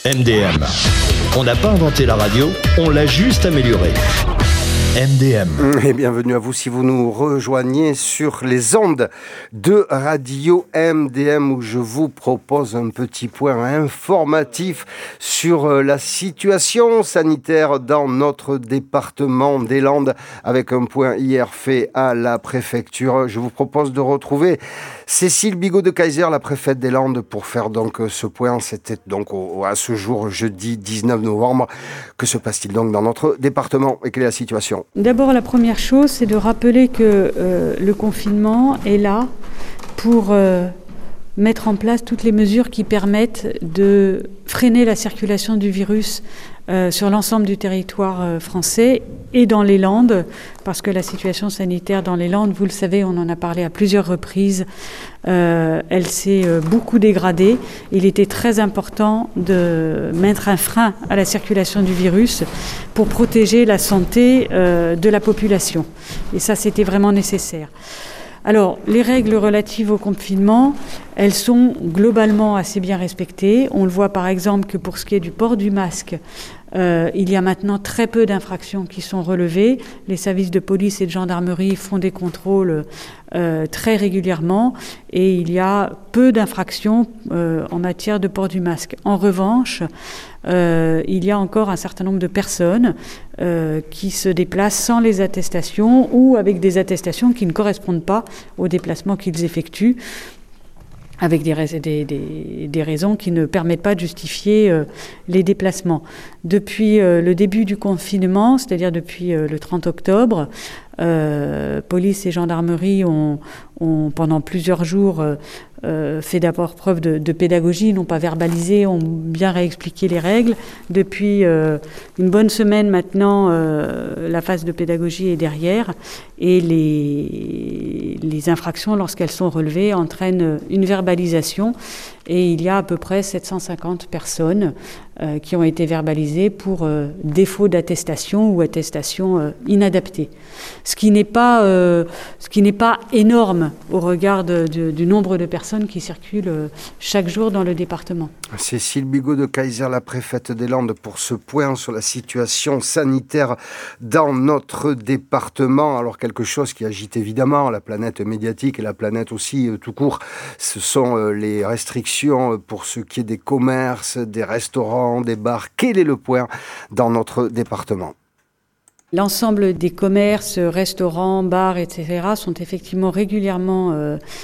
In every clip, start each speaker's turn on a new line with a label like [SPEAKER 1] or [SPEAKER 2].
[SPEAKER 1] MDM. On n'a pas inventé la radio, on l'a juste améliorée. MDM.
[SPEAKER 2] Et bienvenue à vous si vous nous rejoignez sur les ondes de Radio MDM où je vous propose un petit point informatif sur la situation sanitaire dans notre département des Landes avec un point hier fait à la préfecture. Je vous propose de retrouver Cécile Bigot de Kayser, la préfète des Landes, pour faire donc ce point. C'était donc à ce jour, jeudi 19 novembre. Que se passe-t-il donc dans notre département et quelle est la situation ?
[SPEAKER 3] D'abord, la première chose, c'est de rappeler que le confinement est là pour mettre en place toutes les mesures qui permettent de freiner la circulation du virus sur l'ensemble du territoire français et dans les Landes, parce que la situation sanitaire dans les Landes, vous le savez, on en a parlé à plusieurs reprises, elle s'est beaucoup dégradée. Il était très important de mettre un frein à la circulation du virus pour protéger la santé de la population. Et ça, c'était vraiment nécessaire. Alors, les règles relatives au confinement, elles sont globalement assez bien respectées. On le voit par exemple que pour ce qui est du port du masque, il y a maintenant très peu d'infractions qui sont relevées. Les services de police et de gendarmerie font des contrôles très régulièrement et il y a peu d'infractions en matière de port du masque. En revanche, il y a encore un certain nombre de personnes qui se déplacent sans les attestations ou avec des attestations qui ne correspondent pas aux déplacements qu'ils effectuent, avec des raisons qui ne permettent pas de justifier les déplacements. Depuis le début du confinement, c'est-à-dire depuis le 30 octobre, police et gendarmerie ont pendant plusieurs jours fait d'abord preuve de pédagogie, n'ont pas verbalisé, ont bien réexpliqué les règles. Depuis une bonne semaine maintenant, la phase de pédagogie est derrière et les infractions, lorsqu'elles sont relevées, entraînent une verbalisation. Et il y a à peu près 750 personnes qui ont été verbalisées pour défaut d'attestation ou attestation inadaptée. Ce qui n'est pas énorme au regard du nombre de personnes qui circulent chaque jour dans le département.
[SPEAKER 2] Cécile Bigot de Kayser, la préfète des Landes, pour ce point sur la situation sanitaire dans notre département. Alors quelque chose qui agite évidemment la planète médiatique et la planète aussi tout court, ce sont les restrictions pour ce qui est des commerces, des restaurants, des bars. Quel est le point dans notre département ?
[SPEAKER 3] L'ensemble des commerces, restaurants, bars, etc. sont effectivement régulièrement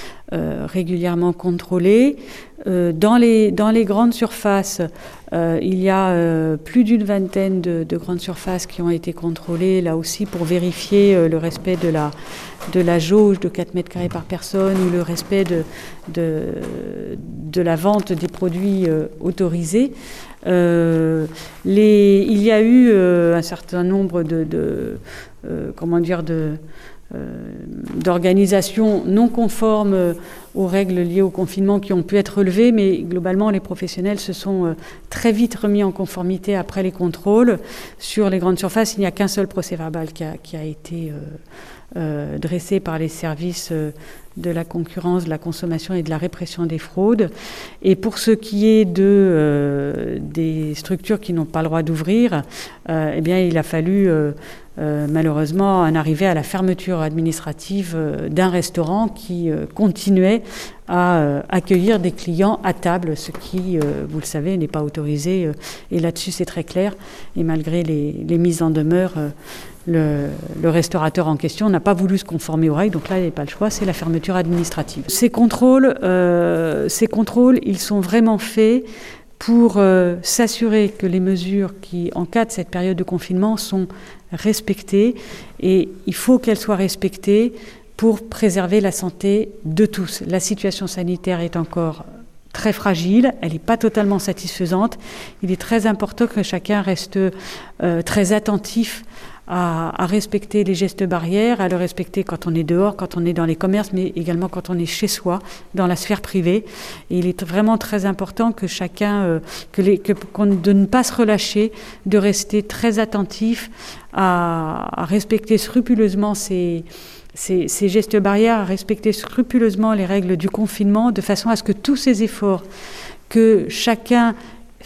[SPEAKER 3] contrôlés. Dans les grandes surfaces, il y a plus d'une vingtaine de grandes surfaces qui ont été contrôlées, là aussi pour vérifier le respect de la jauge de 4 mètres carrés par personne ou le respect de la vente des produits autorisés. Il y a eu un certain nombre d'organisations non conformes aux règles liées au confinement qui ont pu être relevées, mais globalement les professionnels se sont très vite remis en conformité après les contrôles. Sur les grandes surfaces, il n'y a qu'un seul procès-verbal qui a été dressé par les services de la concurrence, de la consommation et de la répression des fraudes. Et pour ce qui est des structures qui n'ont pas le droit d'ouvrir, eh bien, il a fallu malheureusement en arriver à la fermeture administrative d'un restaurant qui continuait à accueillir des clients à table, ce qui, vous le savez, n'est pas autorisé. Et là-dessus, c'est très clair. Et malgré les mises en demeure, le restaurateur en question n'a pas voulu se conformer aux règles, donc là, il n'y a pas le choix, c'est la fermeture administrative. Ces contrôles, ils sont vraiment faits pour s'assurer que les mesures qui encadrent cette période de confinement sont respectées, et il faut qu'elles soient respectées pour préserver la santé de tous. La situation sanitaire est encore très fragile, elle n'est pas totalement satisfaisante. Il est très important que chacun reste très attentif à respecter les gestes barrières, à le respecter quand on est dehors, quand on est dans les commerces, mais également quand on est chez soi, dans la sphère privée. Et il est vraiment très important que chacun, de ne pas se relâcher, de rester très attentif à respecter scrupuleusement ces gestes barrières, à respecter scrupuleusement les règles du confinement, de façon à ce que tous ces efforts que chacun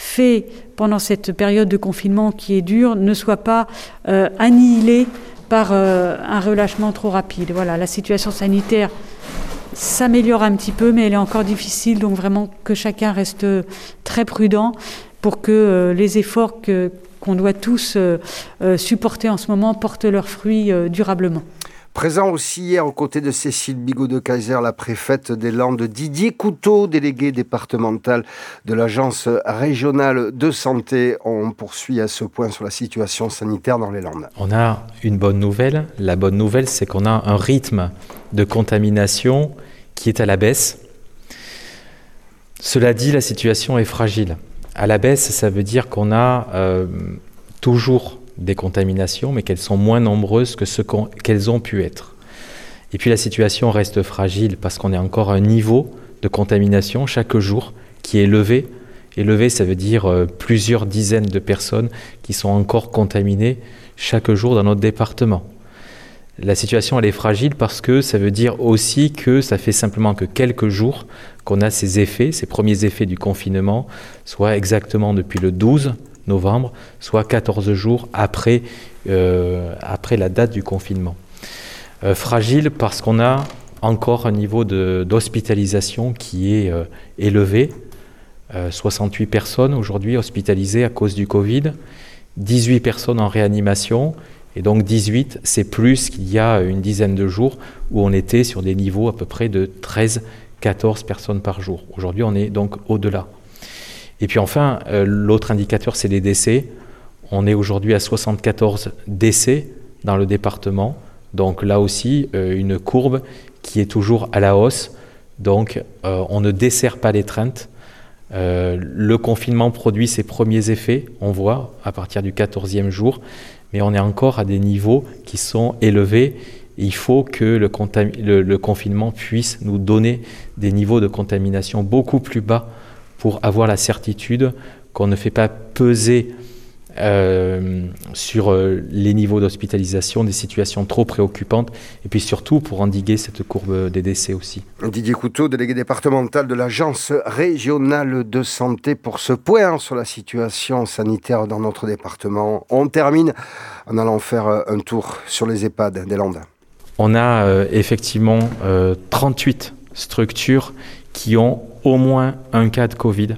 [SPEAKER 3] fait pendant cette période de confinement qui est dure ne soit pas annihilé par un relâchement trop rapide. Voilà, la situation sanitaire s'améliore un petit peu, mais elle est encore difficile, donc vraiment que chacun reste très prudent pour que les efforts qu'on doit tous supporter en ce moment portent leurs fruits durablement.
[SPEAKER 2] Présent aussi hier aux côtés de Cécile Bigot de Kayser, la préfète des Landes, Didier Couteau, délégué départemental de l'Agence régionale de santé. On poursuit à ce point sur la situation sanitaire dans les Landes.
[SPEAKER 4] On a une bonne nouvelle. La bonne nouvelle, c'est qu'on a un rythme de contamination qui est à la baisse. Cela dit, la situation est fragile. À la baisse, ça veut dire qu'on a toujours des contaminations, mais qu'elles sont moins nombreuses que ce qu'elles ont pu être. Et puis la situation reste fragile parce qu'on est encore à un niveau de contamination chaque jour qui est élevé. Élevé, ça veut dire plusieurs dizaines de personnes qui sont encore contaminées chaque jour dans notre département. La situation, elle est fragile parce que ça veut dire aussi que ça fait simplement que quelques jours qu'on a ces effets, ces premiers effets du confinement, soit exactement depuis le 12 novembre, soit 14 jours après la date du confinement. Fragile parce qu'on a encore un niveau d'hospitalisation qui est élevé. 68 personnes aujourd'hui hospitalisées à cause du Covid, 18 personnes en réanimation, et donc 18, c'est plus qu'il y a une dizaine de jours où on était sur des niveaux à peu près de 13-14 personnes par jour. Aujourd'hui, on est donc au-delà. Et puis enfin, l'autre indicateur, c'est les décès. On est aujourd'hui à 74 décès dans le département. Donc là aussi, une courbe qui est toujours à la hausse. Donc on ne dessert pas l'étreinte. Le confinement produit ses premiers effets, on voit, à partir du 14e jour. Mais on est encore à des niveaux qui sont élevés. Il faut que le confinement puisse nous donner des niveaux de contamination beaucoup plus bas pour avoir la certitude qu'on ne fait pas peser sur les niveaux d'hospitalisation des situations trop préoccupantes, et puis surtout pour endiguer cette courbe des décès aussi.
[SPEAKER 2] Didier Couteau, délégué départemental de l'Agence régionale de santé, pour ce point sur la situation sanitaire dans notre département. On termine en allant faire un tour sur les EHPAD des Landes.
[SPEAKER 4] On a effectivement 38 structures qui ont au moins un cas de Covid.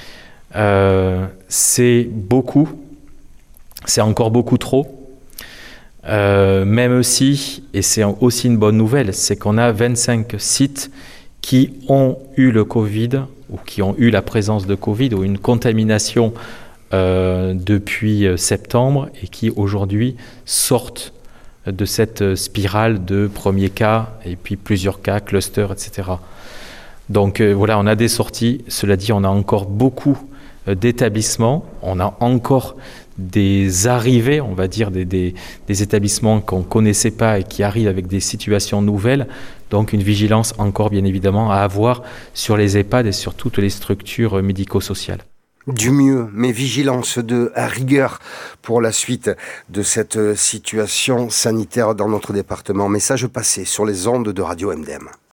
[SPEAKER 4] C'est beaucoup, c'est encore beaucoup trop. Même si, et c'est aussi une bonne nouvelle, c'est qu'on a 25 sites qui ont eu le Covid ou qui ont eu la présence de Covid ou une contamination depuis septembre et qui aujourd'hui sortent de cette spirale de premiers cas et puis plusieurs cas, clusters, etc. Donc voilà, on a des sorties. Cela dit, on a encore beaucoup d'établissements. On a encore des arrivées, on va dire, des établissements qu'on ne connaissait pas et qui arrivent avec des situations nouvelles. Donc une vigilance encore, bien évidemment, à avoir sur les EHPAD et sur toutes les structures médico-sociales.
[SPEAKER 2] Du mieux, mais vigilance de rigueur pour la suite de cette situation sanitaire dans notre département. Message passé sur les ondes de Radio MDM.